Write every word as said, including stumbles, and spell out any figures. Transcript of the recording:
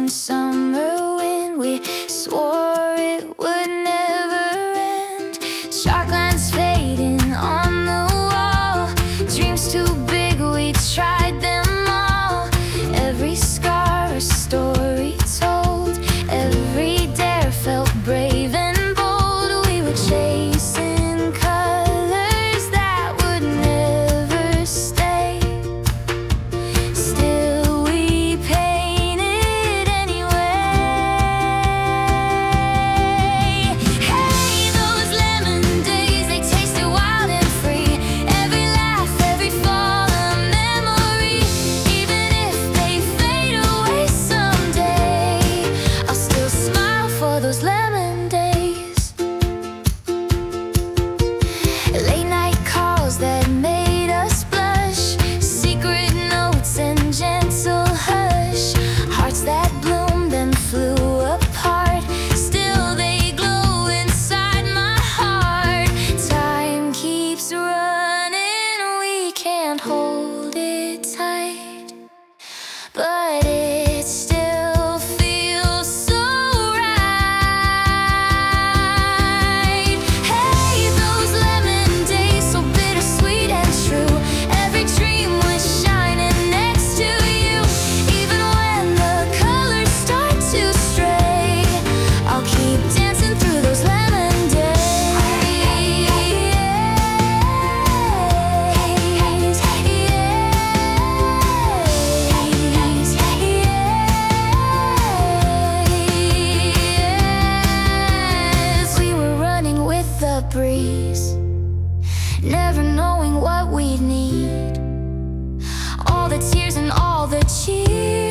one summer when we swore it would never end. Chalk lines fading on the wall, dreams too big, we tried them all. Every scar a story told, every dare felt brave and bold. We were chasing colors that would never stay. Still we painted anyway. Hey, those lemon days, they tasted wild and free. Every laugh, every fall, a memory. Even if they fade away someday, I'll still smile for those lemon days. Late night calls that made us blush, secret notes and gentle hush, hearts that bloomed and flew apart. Still they glow inside my heart. Time keeps running, we can't hold it tight, but it still feels so right. Hey, those lemon days, so bittersweet and true. Every dream was shining next to you. Even when the colors start to stray, I'll keep dancing through those lemon days. Yes, we were running with the breeze, never knowing what we'd need. All the tears and all the cheers.